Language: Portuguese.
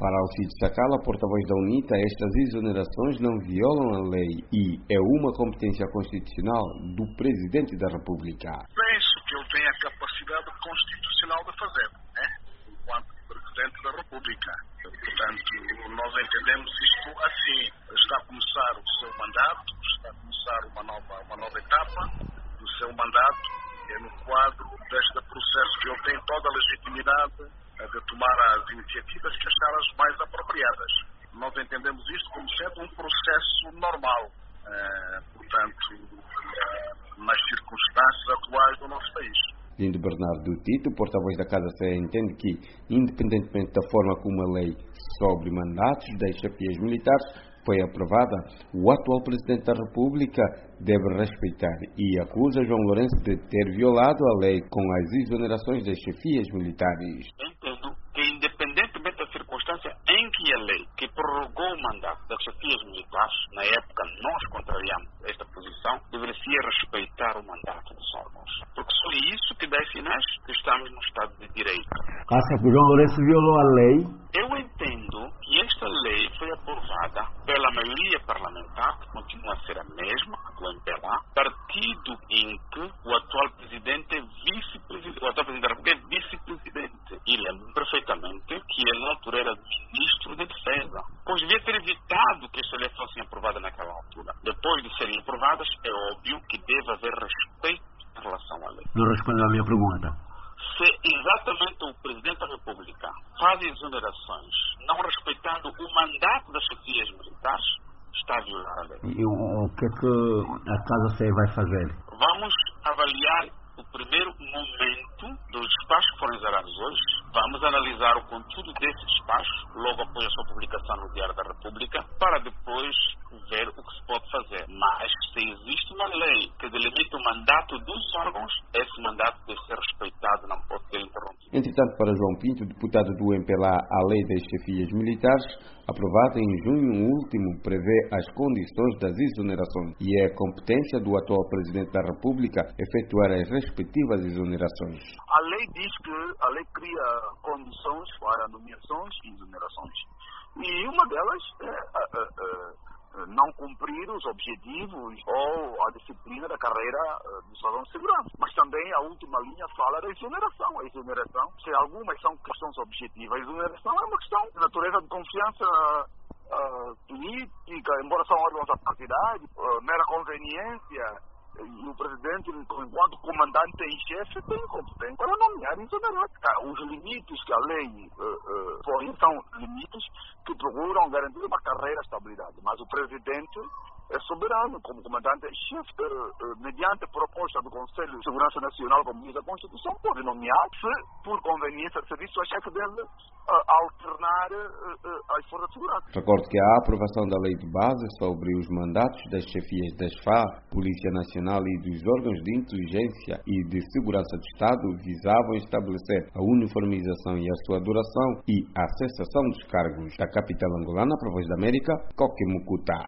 Para Alcides Sacala, porta-voz da UNITA, estas exonerações não violam a lei e é uma competência constitucional do Presidente da República. Penso que ele tem a capacidade constitucional de fazer, né? Enquanto Presidente da República. Portanto, nós entendemos isto assim. Está a começar o seu mandato, está a começar uma nova etapa do seu mandato, e é no quadro deste processo que ele tem toda a legitimidade de tomar as iniciativas que achar as mais apropriadas. Nós entendemos isto como sendo um processo normal, portanto, nas circunstâncias atuais do nosso país. Lindo Bernardo Tito, porta-voz da Casa Sé, entende que, independentemente da forma como a lei sobre mandatos das chefias militares foi aprovada, o atual Presidente da República deve respeitar e acusa João Lourenço de ter violado a lei com as exonerações das chefias militares. Entendo que, independentemente da circunstância em que a lei que prorrogou o mandato das chefias militares, na época nós contrariamos esta posição, deveria respeitar o mandato dos órgãos. Porque foi isso que dá sinais que estamos no Estado de Direito. Acha que João Lourenço violou a lei? Eu entendo que esta lei foi aprovada pela maioria parlamentar, que continua a ser a mesma, do MPLA, partido em que o atual presidente é vice-presidente, o atual presidente da República é vice-presidente. E lembro perfeitamente que ele, na altura, era ministro de Defesa, pois devia ter evitado que esta lei fosse aprovada naquela altura. Depois de serem aprovadas, é óbvio que deve haver respeito em relação à lei. Não respondeu a minha pergunta. Se exatamente o Presidente da República faz exonerações não respeitando o mandato das chefias militares, está a violar a lei. E o que é que a Casa Sé vai fazer? Vamos avaliar o primeiro momento dos despachos que foram exonerados hoje. Vamos analisar o conteúdo desse despacho, logo após a sua publicação no Diário da República, para depois ver o que se pode fazer. Mas, se existe uma lei que delimita o mandato dos órgãos, esse mandato deve ser respeitado, não pode ser interrompido. Entretanto, para João Pinto, deputado do MPLA, a lei das chefias militares, aprovada em junho último, prevê as condições das exonerações e é competência do atual Presidente da República efetuar as respectivas exonerações. A lei diz que a lei cria condições para nomeações e exonerações. E uma delas é não cumprir os objetivos ou a disciplina da carreira dos órgãos de segurança. Mas também a última linha fala da exoneração. A exoneração, se algumas são questões objetivas, a exoneração é uma questão de natureza de confiança política, embora são órgãos da partidade, mera conveniência. E o Presidente, enquanto comandante em chefe, tem competência para nomear e exonerar. Os limites que a lei põe são limites que procuram garantir uma carreira de estabilidade. Mas o Presidente é soberano, como comandante em chefe, mediante a proposta do Conselho de Segurança Nacional, como diz a Constituição, pode nomear, se por conveniência de serviço, a chefe dele alternar as forças de segurança. Recordo que a aprovação da lei de base sobre os mandatos das chefias das FA, Polícia Nacional e dos órgãos de inteligência e de segurança do Estado visavam estabelecer a uniformização e a sua duração e a cessação dos cargos. Da capital angolana, para a Voz da América, Coque Mucuta.